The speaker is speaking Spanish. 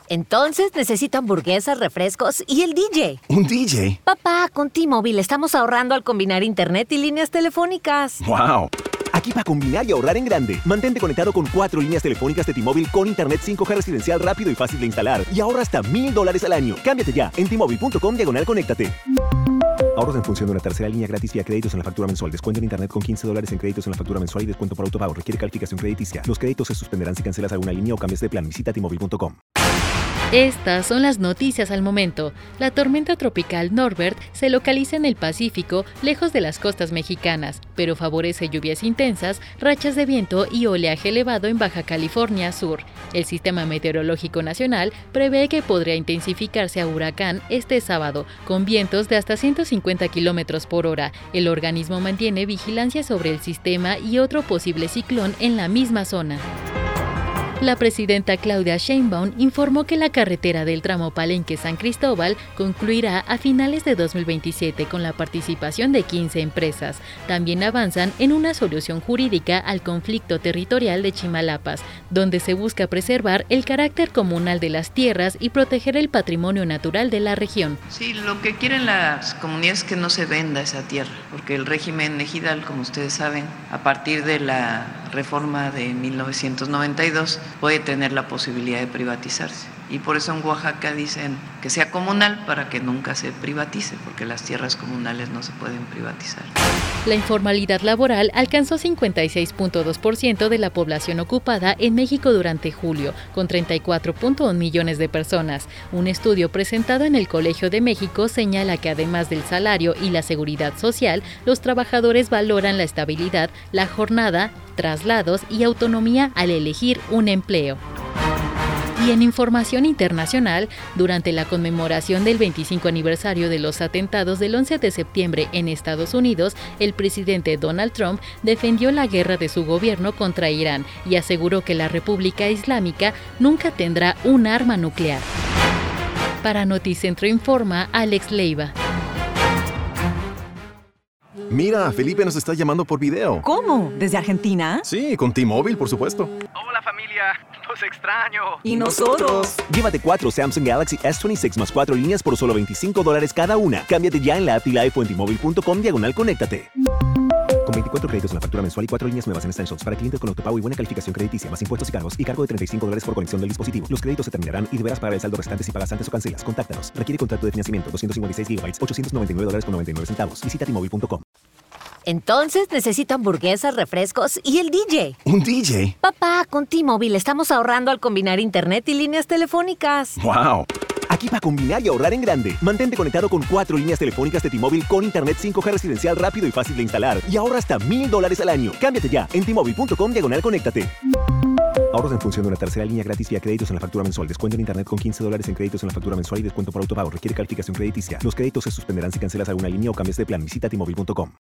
Entonces necesito hamburguesas, refrescos y el DJ. ¿Un DJ? Papá, con T-Mobile estamos ahorrando al combinar internet y líneas telefónicas. ¡Wow! Aquí para combinar y ahorrar en grande. Mantente conectado con 4 líneas telefónicas de T-Mobile con internet 5G residencial rápido y fácil de instalar. Y ahorra hasta $1,000 al año. Cámbiate ya en T-Mobile.com/conéctate. Ahorros en función de una tercera línea gratis vía créditos en la factura mensual. Descuento en internet con $15 en créditos en la factura mensual y descuento por autopago. Requiere calificación crediticia. Los créditos se suspenderán si cancelas alguna línea o cambias de plan. Visita T-Mobile.com. Estas son las noticias al momento. La tormenta tropical Norbert se localiza en el Pacífico, lejos de las costas mexicanas, pero favorece lluvias intensas, rachas de viento y oleaje elevado en Baja California Sur. El Sistema Meteorológico Nacional prevé que podría intensificarse a huracán este sábado, con vientos de hasta 150 km por hora. El organismo mantiene vigilancia sobre el sistema y otro posible ciclón en la misma zona. La presidenta Claudia Sheinbaum informó que la carretera del tramo Palenque-San Cristóbal concluirá a finales de 2027 con la participación de 15 empresas. También avanzan en una solución jurídica al conflicto territorial de Chimalapas, donde se busca preservar el carácter comunal de las tierras y proteger el patrimonio natural de la región. Sí, lo que quieren las comunidades es que no se venda esa tierra, porque el régimen ejidal, como ustedes saben, a partir de la reforma de 1992, puede tener la posibilidad de privatizarse. Y por eso en Oaxaca dicen que sea comunal para que nunca se privatice, porque las tierras comunales no se pueden privatizar. La informalidad laboral alcanzó 56.2% de la población ocupada en México durante julio, con 34.1 millones de personas. Un estudio presentado en el Colegio de México señala que además del salario y la seguridad social, los trabajadores valoran la estabilidad, la jornada, traslados y autonomía al elegir un empleo. Y en información internacional, durante la conmemoración del 25 aniversario de los atentados del 11 de septiembre en Estados Unidos, el presidente Donald Trump defendió la guerra de su gobierno contra Irán y aseguró que la República Islámica nunca tendrá un arma nuclear. Para Noticentro informa Alex Leiva. Mira, Felipe nos está llamando por video. ¿Cómo? ¿Desde Argentina? Sí, con T-Mobile, por supuesto. Hola familia, los extraño. ¿Y nosotros? Llévate 4 Samsung Galaxy S26 más 4 líneas por solo $25 cada una. Cámbiate ya en la app y live o en T-Mobile.com/conéctate. Con 24 créditos en la factura mensual y 4 líneas nuevas en Essentials para clientes con autopago y buena calificación crediticia, más impuestos y cargos, y cargo de $35 por conexión del dispositivo. Los créditos se terminarán y deberás pagar el saldo restante si pagas antes o cancelas. Contáctanos. Requiere contrato de financiamiento. 256 GB, $899.99. Visita T-Mobile.com. Entonces necesito hamburguesas, refrescos y el DJ. ¿Un DJ? Papá, con T-Mobile estamos ahorrando al combinar internet y líneas telefónicas. ¡Wow! Aquí para combinar y ahorrar en grande. Mantente conectado con 4 líneas telefónicas de T-Mobile con internet 5G residencial rápido y fácil de instalar. Y ahorra hasta $1,000 al año. Cámbiate ya en T-Mobile.com/conéctate. Ahorros en función de una tercera línea gratis vía créditos en la factura mensual. Descuento en internet con $15 en créditos en la factura mensual y descuento por autopago. Requiere calificación crediticia. Los créditos se suspenderán si cancelas alguna línea o cambias de plan. Visita T-Mobile.com.